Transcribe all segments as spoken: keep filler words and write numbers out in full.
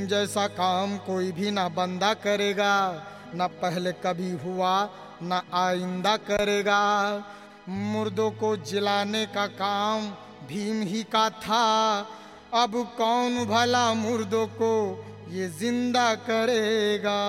जैसा काम कोई भी ना बंदा करेगा, ना पहले कभी हुआ ना आइंदा करेगा। मुर्दों को जिलाने का काम भीम ही का था, अब कौन भला मुर्दों को ये जिंदा करेगा।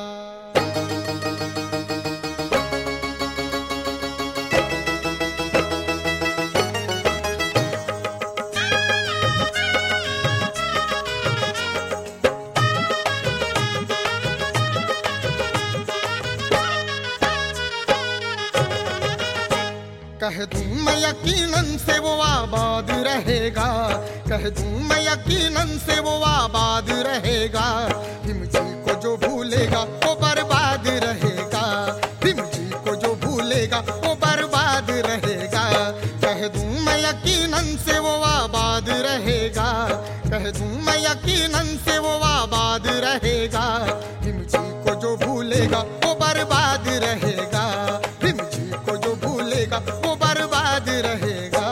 कह दूं मैं यकीनन से वो आबाद रहेगा, कह दूं मैं यकीनन से वो आबाद रहेगा। भीम जी को जो भूलेगा वो बर्बाद रहेगा, भीम जी को जो भूलेगा वो बर्बाद रहेगा। कह दूं मैं यकीनन से वो आबाद रहेगा, कह दूं मैं यकीनन से वो आबाद रहेगा। भीम जी को जो भूलेगा वो बर्बाद रहेगा, भीम जी को जो भूलेगा वो बर्बाद रहेगा।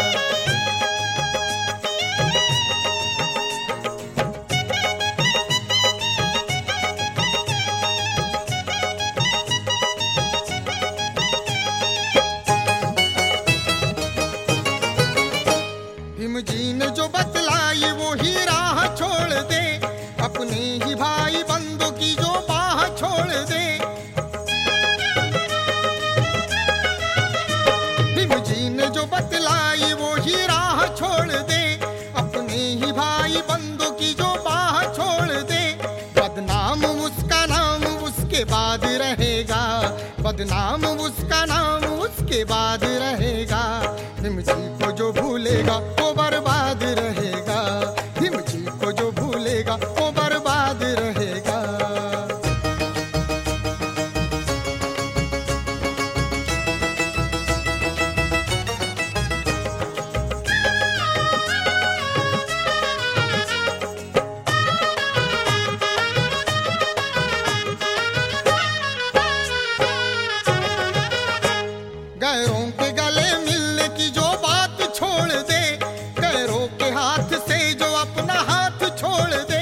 भीम जी ने जो बतलाई वो ही राह छोड़ दे, अपने ही भाई बंधु की जो बाह छोड़ दे। भीम जी ने जो बतलाई वो ही राह छोड़ दे, अपने ही भाई बंधु की जो बाह छोड़ दे। बदनाम उसका नाम उसके बाद रहेगा, बदनाम उसका नाम उसके बाद रहेगा। भीम जी को जो भूलेगा वो बर्बाद रहेगा, भीम जी को जो भूलेगा वो बर्बाद रहेगा। गैरों के गले मिलने की जो बात छोड़ दे, गैरों के हाथ से जो अपना हाथ छोड़ दे।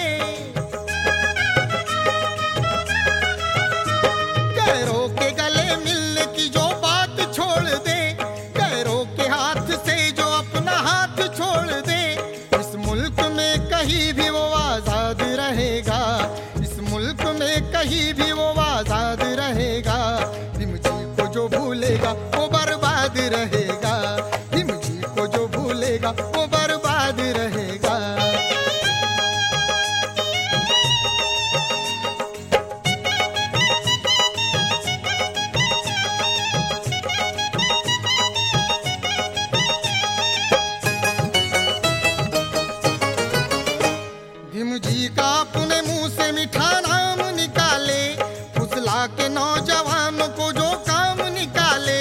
गैरों के गले मिलने की जो बात छोड़ दे, गैरों के हाथ से जो अपना हाथ छोड़ दे। इस मुल्क में कहीं भी वो आजाद रहेगा, इस मुल्क में कहीं भी वो आजाद रहेगा। भीम जी को जो भूलेगा वो बर्बाद रहेगा, भीम जी को जो भूलेगा वो बर्बाद रहेगा। भीम जी का अपने मुंह से मीठा नाम निकाले, फुसला के नौजवानों को जो काम निकाले।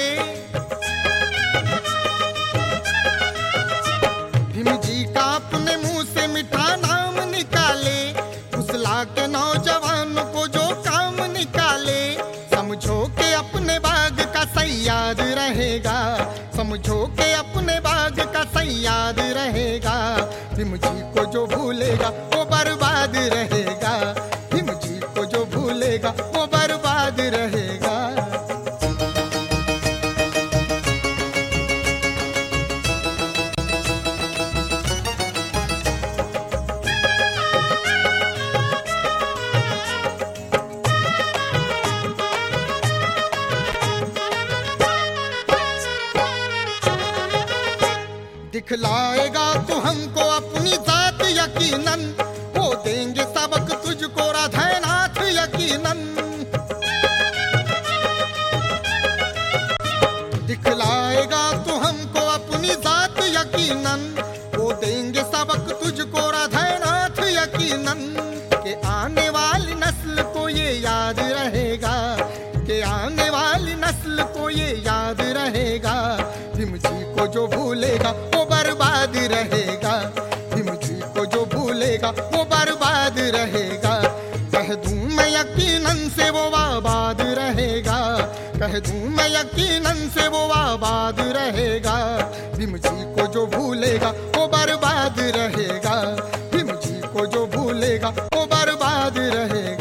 भीम जी का अपने मुंह से मीठा नाम निकाले, फुसला के नौजवानों को जो काम निकाले। समझो के अपने बाग का सैयाद रहेगा, समझो के अपने बाग का सैयाद रहेगा। भीम जी को जो भूलेगा वो बर्बाद रहेगा, भीम जी को जो भूलेगा वो बर्बाद रहेगा। दिखलाएगा तू हमको अपनी जात यकीनन, वो देंगे सबक तुझको राधेनाथ यकीनन। दिखलाएगा तू हमको अपनी जात यकीनन, वो देंगे सबक तुझको राधेनाथ यकीनन। के आने वाली नस्ल को ये याद रहेगा, के आने वाली नस्ल को ये याद रहेगा। भीम जी को जो भूलेगा वो बर्बाद रहेगा, भीम जी को जो भूलेगा वो बर्बाद रहेगा। कह दूं मैं यकीनन से वो आबाद रहेगा, कह दूं मैं यकीनन से वो आबाद रहेगा। भीम जी को जो भूलेगा वो बर्बाद रहेगा, भीम जी को जो भूलेगा वो बर्बाद रहे